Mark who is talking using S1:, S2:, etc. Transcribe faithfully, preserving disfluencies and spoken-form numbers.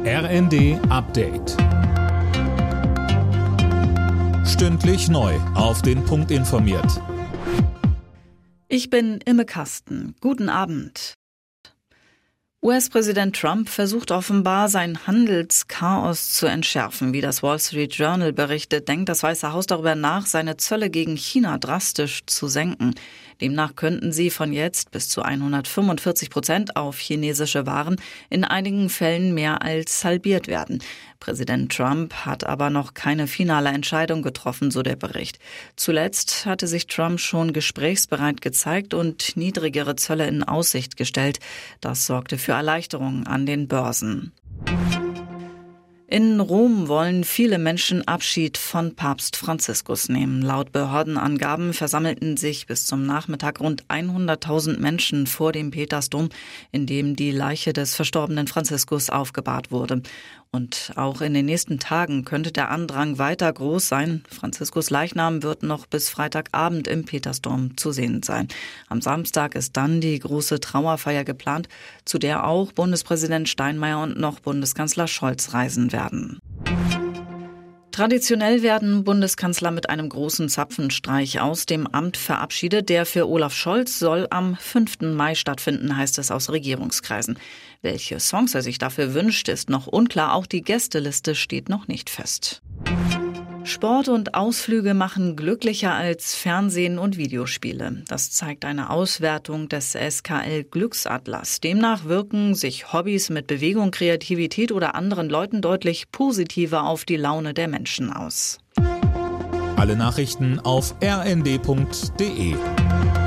S1: R N D Update. Stündlich neu auf den Punkt informiert.
S2: Ich bin Imme Kasten. Guten Abend. U S-Präsident Trump versucht offenbar, sein Handelschaos zu entschärfen. Wie das Wall Street Journal berichtet, denkt das Weiße Haus darüber nach, seine Zölle gegen China drastisch zu senken. Demnach könnten sie von jetzt bis zu hundertfünfundvierzig Prozent auf chinesische Waren in einigen Fällen mehr als halbiert werden. Präsident Trump hat aber noch keine finale Entscheidung getroffen, so der Bericht. Zuletzt hatte sich Trump schon gesprächsbereit gezeigt und niedrigere Zölle in Aussicht gestellt. Das sorgte für Erleichterung an den Börsen. In Rom wollen viele Menschen Abschied von Papst Franziskus nehmen. Laut Behördenangaben versammelten sich bis zum Nachmittag rund hunderttausend Menschen vor dem Petersdom, in dem die Leiche des verstorbenen Franziskus aufgebahrt wurde. Und auch in den nächsten Tagen könnte der Andrang weiter groß sein. Franziskus Leichnam wird noch bis Freitagabend im Petersdom zu sehen sein. Am Samstag ist dann die große Trauerfeier geplant, zu der auch Bundespräsident Steinmeier und noch Bundeskanzler Scholz reisen werden. Traditionell werden Bundeskanzler mit einem großen Zapfenstreich aus dem Amt verabschiedet. Der für Olaf Scholz soll am fünften Mai stattfinden, heißt es aus Regierungskreisen. Welche Songs er sich dafür wünscht, ist noch unklar. Auch die Gästeliste steht noch nicht fest. Sport und Ausflüge machen glücklicher als Fernsehen und Videospiele. Das zeigt eine Auswertung des S K L Glücksatlas. Demnach wirken sich Hobbys mit Bewegung, Kreativität oder anderen Leuten deutlich positiver auf die Laune der Menschen aus.
S1: Alle Nachrichten auf r n d punkt d e.